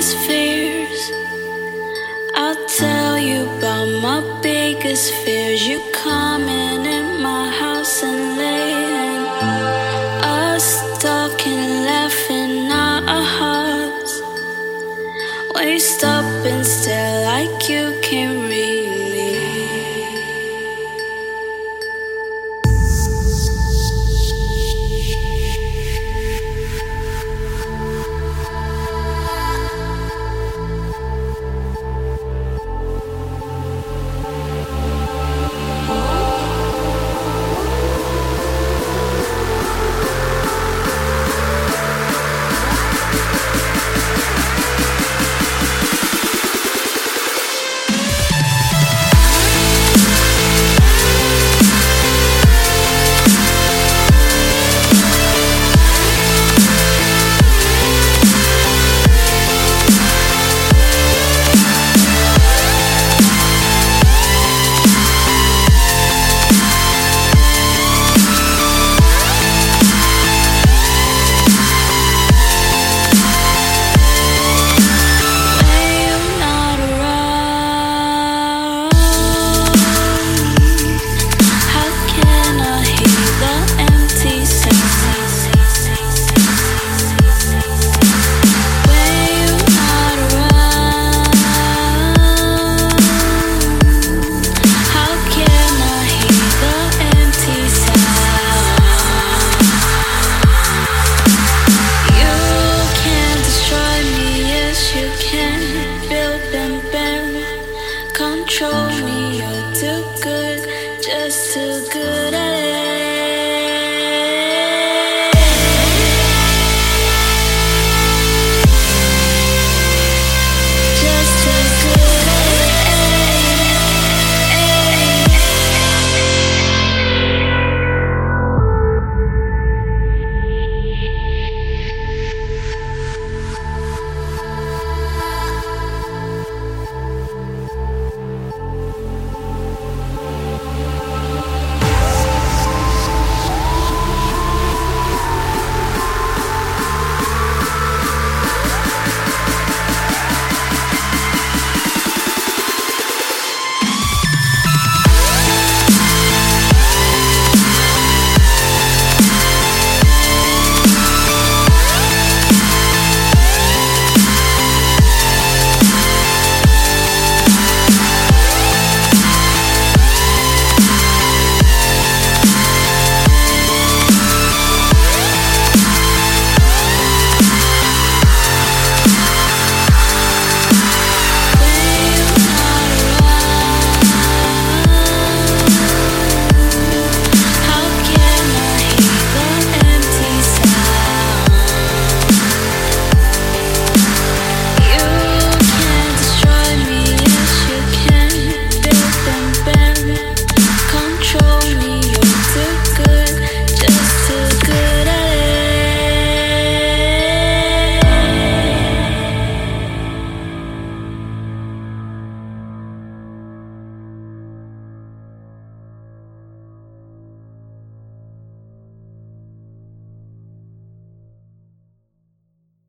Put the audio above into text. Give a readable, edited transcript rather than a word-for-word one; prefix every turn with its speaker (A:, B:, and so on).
A: biggest fears. I'll tell you about my biggest fears. You coming in my house and laying us talking, laughing our hearts. When you stop and stare like you can't read. Control me, you're too good, just too good at it.